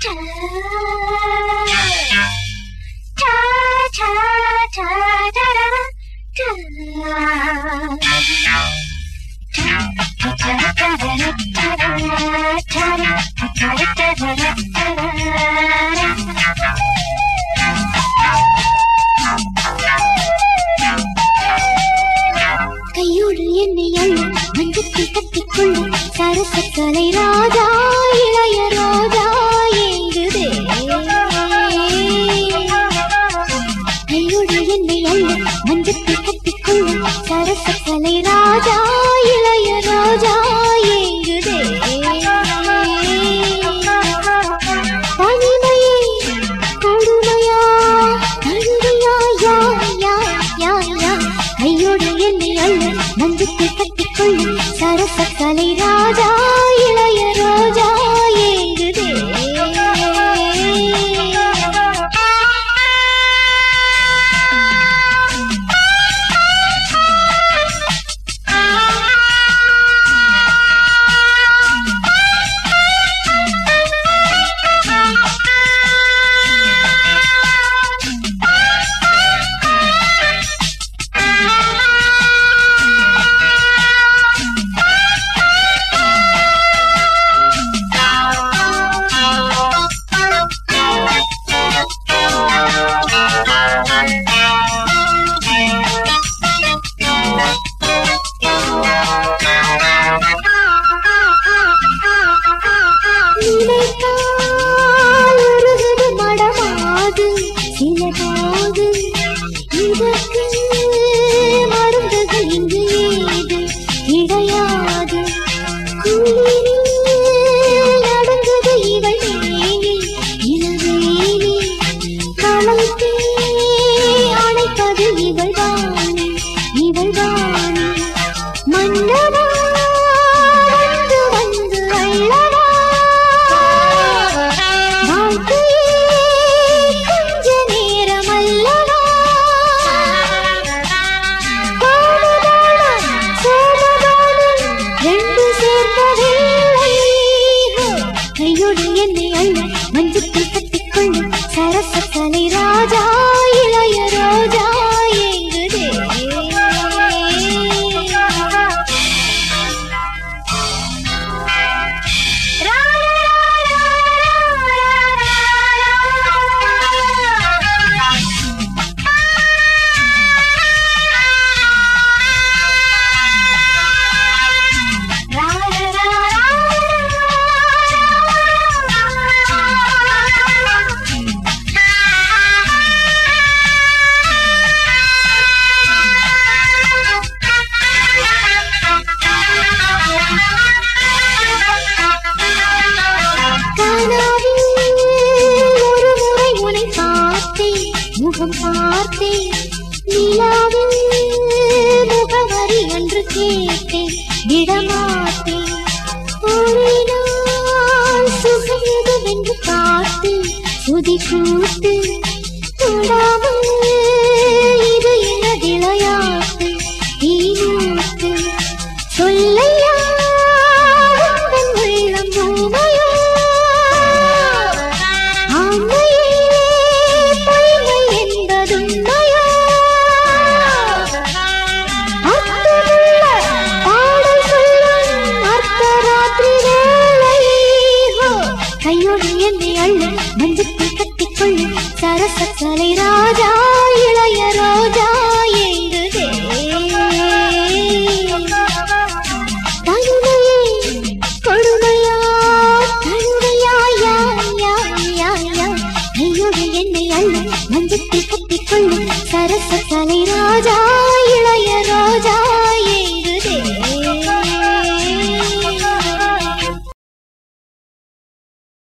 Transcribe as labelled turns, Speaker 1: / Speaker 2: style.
Speaker 1: கையோடு என்னை அள்ள மஞ்சத்தில் கட்டிக்கொள்ள சரசக்கலை ராஜா இளைய ராஜா ஏங்குதே. கையோடு என்னை அள்ள மஞ்சத்தில் கட்டிக்கொள்ள சரசக்கலை ராஜா இளைய ராஜா ஏங்குதே. பனிமையே கொடுமையா கழுதையா யா யா யா யா. கையோடு என்னை அள்ள மஞ்சத்தில் கட்டிக்கொள்ள சரசக்கலை ராஜா இளைய ராஜா ஏங்குதே. சிலதாது இதற்கு மருந்துகள் இங்கு ஏது கிடையாது. குளிரில் அடங்குது இவள் மேனி இளவேனி களைத்தே அணைப்பது இவள் வாணி இவள் வாணி. மன்னவா வந்து வந்து அள்ளவா என்னை அள்ள மஞ்சத்தில் கட்டிக்கொள்ள சரசக்கலை ராஜா இளைய ராஜா ஏங்குதே. முகம் பார்த்தேன் நிலாவில் முகவரி என்று கேட்டேன் விடமாட்டேன். ஒரு நாள் சுகது என்று பார்த்து சுதி கூட்டு தொடாமல் இது என்ன விளையாட்டு தீனூட்டு சொல்லையா உள்ளம் பூமையா கையோடு என்னை அள்ள மஞ்சத்தில் கட்டிக்கொள்ள சரசக்கலை ராஜா